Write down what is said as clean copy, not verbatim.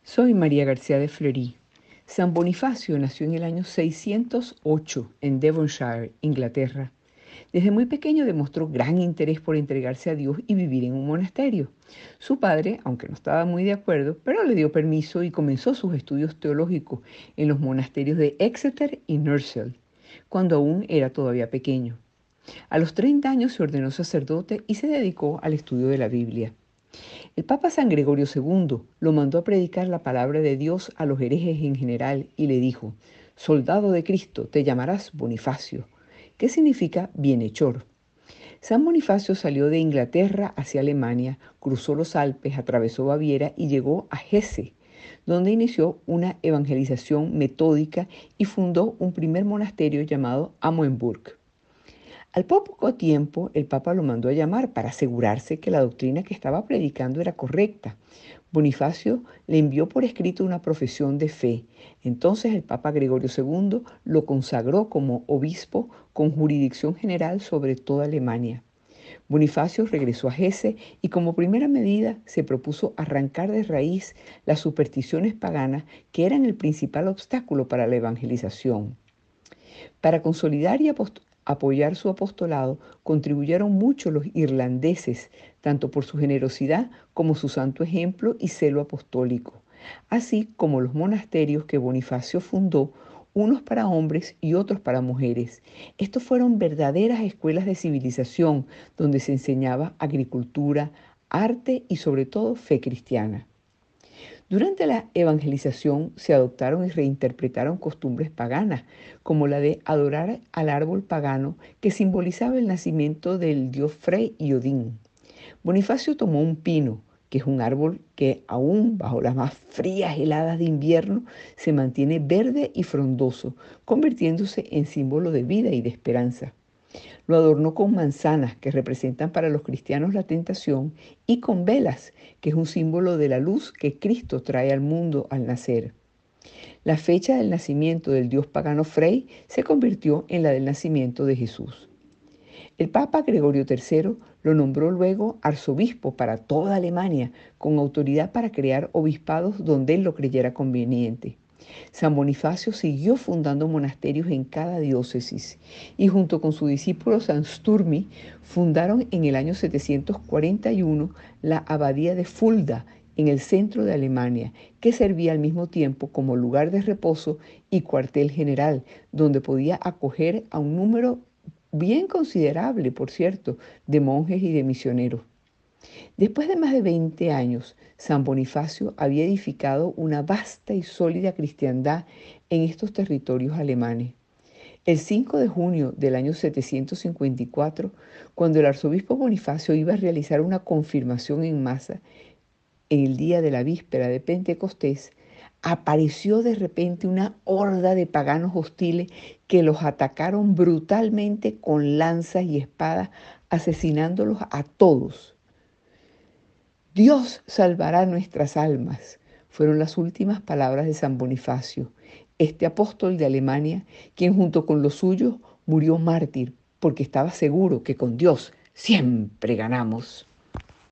Soy María García de Fleury. San Bonifacio nació en el año 608 en Devonshire, Inglaterra. Desde muy pequeño demostró gran interés por entregarse a Dios y vivir en un monasterio. Su padre, aunque no estaba muy de acuerdo, pero le dio permiso y comenzó sus estudios teológicos en los monasterios de Exeter y Nurselt, cuando aún era todavía pequeño. A los 30 años se ordenó sacerdote y se dedicó al estudio de la Biblia. El Papa San Gregorio II lo mandó a predicar la palabra de Dios a los herejes en general y le dijo: soldado de Cristo, te llamarás Bonifacio, que significa bienhechor. San Bonifacio salió de Inglaterra hacia Alemania, cruzó los Alpes, atravesó Baviera y llegó a Hesse, donde inició una evangelización metódica y fundó un primer monasterio llamado Amöenburg. Al poco tiempo, el Papa lo mandó a llamar para asegurarse que la doctrina que estaba predicando era correcta. Bonifacio le envió por escrito una profesión de fe. Entonces el Papa Gregorio II lo consagró como obispo con jurisdicción general sobre toda Alemania. Bonifacio regresó a Hesse y como primera medida se propuso arrancar de raíz las supersticiones paganas que eran el principal obstáculo para la evangelización. Para consolidar y apoyar su apostolado, contribuyeron mucho los irlandeses, tanto por su generosidad como su santo ejemplo y celo apostólico, así como los monasterios que Bonifacio fundó, unos para hombres y otros para mujeres. Estos fueron verdaderas escuelas de civilización donde se enseñaba agricultura, arte y sobre todo fe cristiana. Durante la evangelización se adoptaron y reinterpretaron costumbres paganas, como la de adorar al árbol pagano que simbolizaba el nacimiento del dios Frey y Odín. Bonifacio tomó un pino, que es un árbol que aún bajo las más frías heladas de invierno se mantiene verde y frondoso, convirtiéndose en símbolo de vida y de esperanza. Lo adornó con manzanas, que representan para los cristianos la tentación, y con velas, que es un símbolo de la luz que Cristo trae al mundo al nacer. La fecha del nacimiento del dios pagano Frey se convirtió en la del nacimiento de Jesús. El Papa Gregorio III lo nombró luego arzobispo para toda Alemania, con autoridad para crear obispados donde él lo creyera conveniente. San Bonifacio siguió fundando monasterios en cada diócesis y junto con su discípulo San Sturmi fundaron en el año 741 la abadía de Fulda en el centro de Alemania, que servía al mismo tiempo como lugar de reposo y cuartel general, donde podía acoger a un número bien considerable, por cierto, de monjes y de misioneros. Después de más de 20 años, San Bonifacio había edificado una vasta y sólida cristiandad en estos territorios alemanes. El 5 de junio del año 754, cuando el arzobispo Bonifacio iba a realizar una confirmación en masa, en el día de la víspera de Pentecostés, apareció de repente una horda de paganos hostiles que los atacaron brutalmente con lanzas y espadas, asesinándolos a todos. Dios salvará nuestras almas, fueron las últimas palabras de San Bonifacio, este apóstol de Alemania, quien junto con los suyos murió mártir porque estaba seguro que con Dios siempre ganamos.